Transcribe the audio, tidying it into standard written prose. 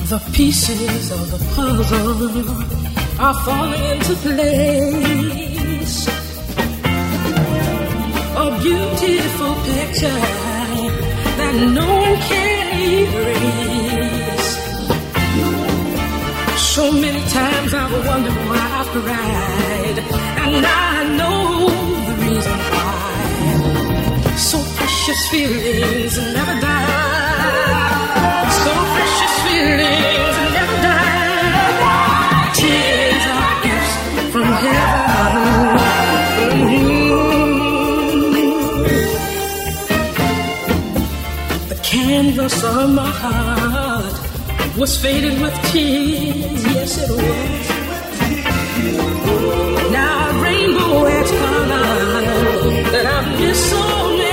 The pieces of the puzzle are falling into place. A beautiful picture that no one can erase. So many times I've wondered why I've cried, and I know the reason why. So precious feelings never die. So precious feelings never die. Tears are gifts from heaven. The canvas of my heart was faded with tears. Yes, it was. Now a rainbow has come that I've missed so